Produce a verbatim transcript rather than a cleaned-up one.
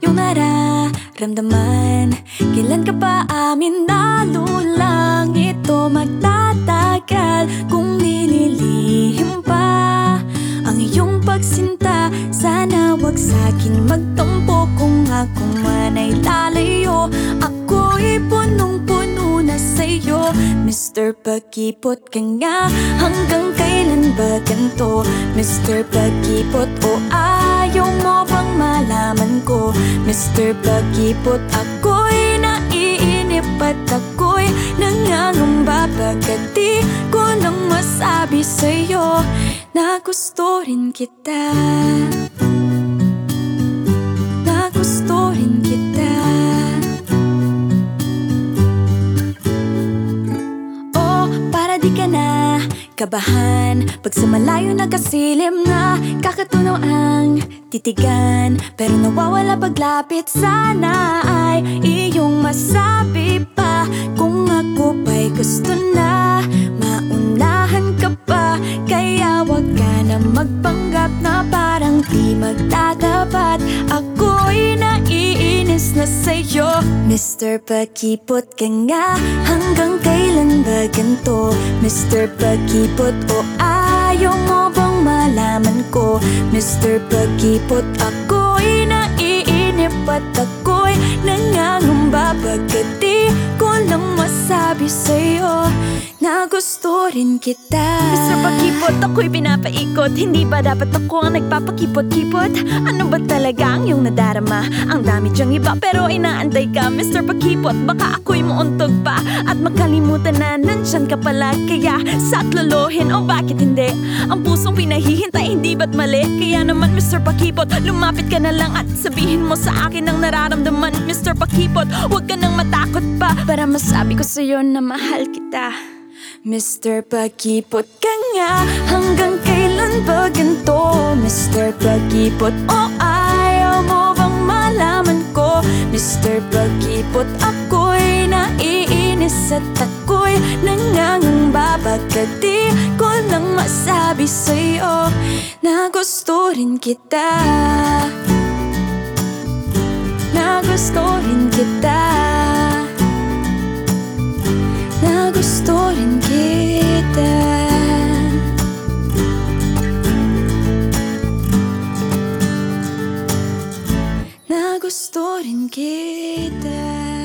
iyong nararamdaman? Kailan ka ba amin lalo lang ito magtatagal? Kung nililihim pa ang iyong pagsinta, sana wag sa'kin magtampo. Kung ako man ay lalayo, ako'y punong-puno na sa'yo. Mister Pagkipot ka nga, hanggang kailan ba ganito? Mister Pagkipot, o ayaw mo bang malaman ko? Mister Pagkipot, ako'y naiinip at ako'y nangangamba. Pagkat di ko lang masabi sa'yo na gusto rin kita, na gusto rin kita. Oh, para di ka na kabahan pag sa malayo nagkasilim na, kakatunaw ang titigan, pero nawawala paglapit. Sana ay iyong masabi pa kung ako ba'y gusto na maunahan ka pa. Kaya wag ka na magpanggap na parang di magtatapat. Ako'y naiinis na sa'yo. Mister Pagkipot ka nga, hanggang kailan ba ganito? Mister Pagkipot, o ayaw mo bang malaman ko? Mister Pagkipot, ako'y naiinip at ako'y nangangamba. Pagkat di ko lang masabi sa'yo na gusto rin kita. Mister Pagkipot, ako'y pinapaikot. Hindi ba dapat ako ang nagpapakipot-kipot? Ano ba talaga ang iyong nadarama? Ang dami diyang iba pero inaantay ka. Mister Pagkipot, baka ako'y muuntog pa at makalimutan na nandyan ka pala. Kaya sa't lolohin, o bakit hindi? Ang pusong pinahihintay, hindi ba't mali? Kaya naman Mister Pagkipot, lumapit ka na lang at sabihin mo sa akin ang nararamdaman. Mister Pagkipot, huwag ka nang matakot pa para masabi ko sa'yo na mahal kita. Mister Pagkipot ka nga, hanggang kailan ba ganito? Mister Pagkipot, o ayaw mo bang malaman ko? Mister Pagkipot, ako'y naiinis at ako'y nangangamba. Pagkat di ko lang masabi sa'yo na gusto rin kita, na gusto rin kita, na gusto rin kita, na gusto rin kita.